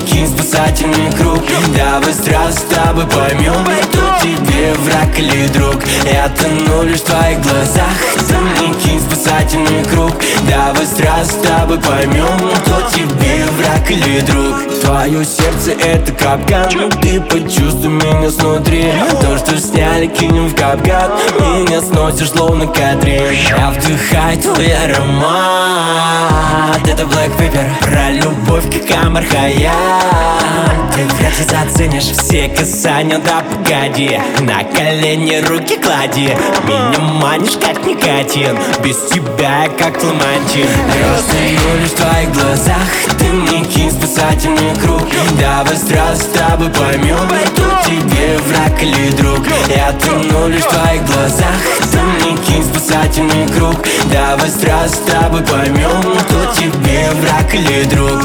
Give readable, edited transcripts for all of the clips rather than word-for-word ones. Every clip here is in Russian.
кинь спасательный круг. Давай сразу с тобой поймем, кто тебе враг или друг. Я тону лишь в твоих глазах. Ты мне кинь спасательный круг. Давай сразу с тобой поймем, кто тебе враг или друг. Твое сердце это капкан, но ты почувствуй меня снутри. То, что сняли, кинем в капкан. Меня сносишь словно Катрин. Я вдыхаю твой аромат. Это Black Pepper, про любовь как Амар Хаят. Ты вряд ли заценишь все касания, да погоди. На колени руки клади. Меня манишь как никотин. Без тебя я как ламантин. Я стою лишь в твоих глазах. Ты мне кинь спасательный круг. Давай сразу с тобой поймем, кто тебе враг или друг. Я тону лишь в твоих глазах. Ты мне кинь спасательный круг. Давай сразу с тобой поймем, кто тебе враг или друг.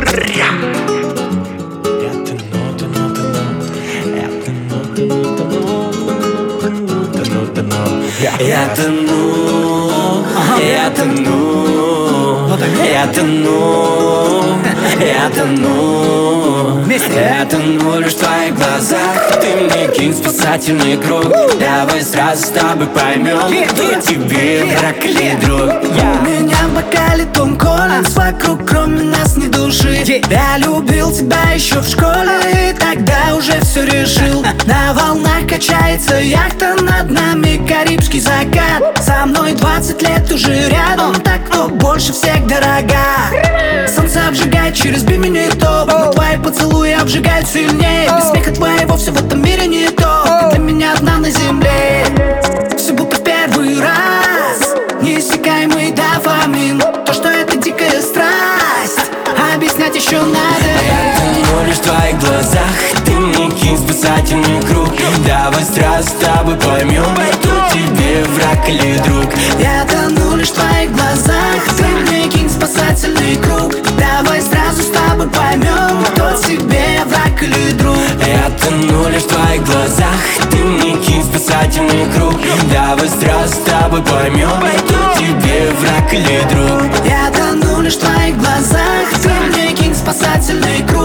Я тону, я тону, я тону, я тону, я тону лишь в твоих глазах. Ты мне кинь спасательный круг. Давай сразу с тобой поймем, кто тебе враг или друг. У меня в бокале Том Коллинз, вокруг кроме нас ни души. Я любил тебя еще в школе, и тогда уже все решил. На волнах качается яхта, над нами карибский закат. Со мной 20 лет уже рядом, так кто больше всех дорога. Солнце обжигает через бимени топ, но твои поцелуи обжигают сильнее. Без смеха твоего все в этом мире не то. Ты для меня одна на земле. Все будто в первый раз. Неиссякаемый дофамин, то, что это дикая страсть, объяснять еще надо. Я тону лишь в твоих глазах. Ты мне кинь спасательный круг. Давай сразу с тобой поймем, кто тебе враг или друг. Я тону лишь в твоих глазах. Ты мне кинь спасательный круг. Давай сразу с тобой поймем, кто тебе враг или друг. Я тону лишь в твоих глазах. Ты мне кинь спасательный круг. Давай сразу с тобой поймем, кто тебе враг или друг. Я тону лишь в твоих глазах. Ты мне кинь спасательный круг.